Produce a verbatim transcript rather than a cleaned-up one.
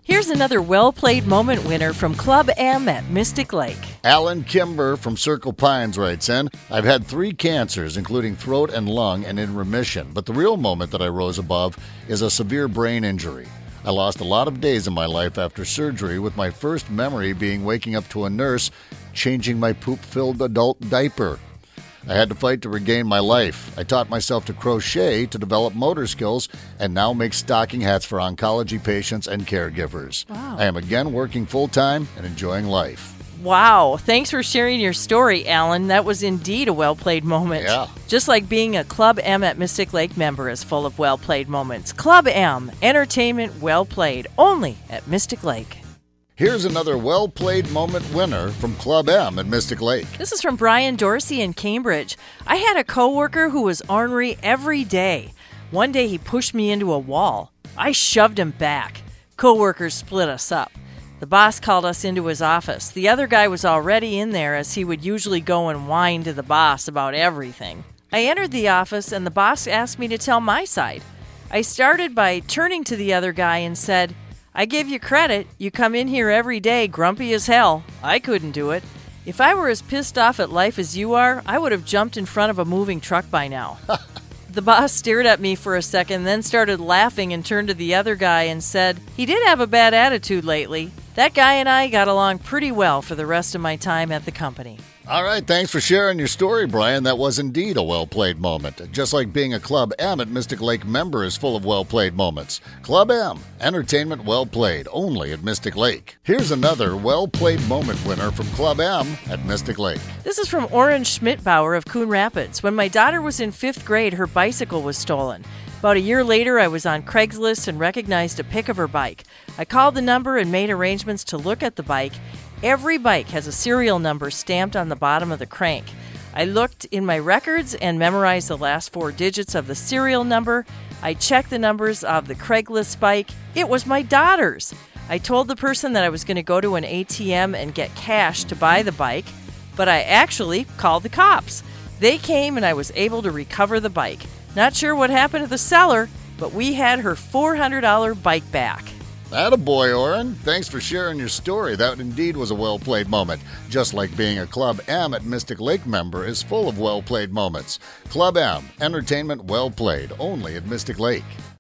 Here's another well-played moment winner from Club M at Mystic Lake. Alan Kimber from Circle Pines writes in, I've had three cancers, including throat and lung, and in remission. But the real moment that I rose above is a severe brain injury. I lost a lot of days in my life after surgery, with my first memory being waking up to a nurse changing my poop-filled adult diaper. I had to fight to regain my life. I taught myself to crochet to develop motor skills and now make stocking hats for oncology patients and caregivers. Wow. I am again working full-time and enjoying life. Wow. Thanks for sharing your story, Alan. That was indeed a well-played moment. Yeah. Just like being a Club M at Mystic Lake member is full of well-played moments. Club M, entertainment well played, only at Mystic Lake. Here's another well-played moment winner from Club M at Mystic Lake. This is from Brian Dorsey in Cambridge. I had a coworker who was ornery every day. One day he pushed me into a wall. I shoved him back. Coworkers split us up. The boss called us into his office. The other guy was already in there, as he would usually go and whine to the boss about everything. I entered the office and the boss asked me to tell my side. I started by turning to the other guy and said, I give you credit. You come in here every day grumpy as hell. I couldn't do it. If I were as pissed off at life as you are, I would have jumped in front of a moving truck by now. The boss stared at me for a second, then started laughing and turned to the other guy and said, he did have a bad attitude lately. That guy and I got along pretty well for the rest of my time at the company. All right, thanks for sharing your story, Brian. That was indeed a well-played moment. Just like being a Club M at Mystic Lake member is full of well-played moments. Club M, entertainment well-played, only at Mystic Lake. Here's another well-played moment winner from Club M at Mystic Lake. This is from Orange Schmidbauer of Coon Rapids. When my daughter was in fifth grade, her bicycle was stolen. About a year later, I was on Craigslist and recognized a pic of her bike. I called the number and made arrangements to look at the bike. Every bike has a serial number stamped on the bottom of the crank. I looked in my records and memorized the last four digits of the serial number. I checked the numbers of the Craigslist bike. It was my daughter's. I told the person that I was going to go to an A T M and get cash to buy the bike, but I actually called the cops. They came and I was able to recover the bike. Not sure what happened to the seller, but we had her four hundred dollars bike back. Attaboy, Oren. Thanks for sharing your story. That indeed was a well-played moment. Just like being a Club M at Mystic Lake member is full of well-played moments. Club M, entertainment well-played, only at Mystic Lake.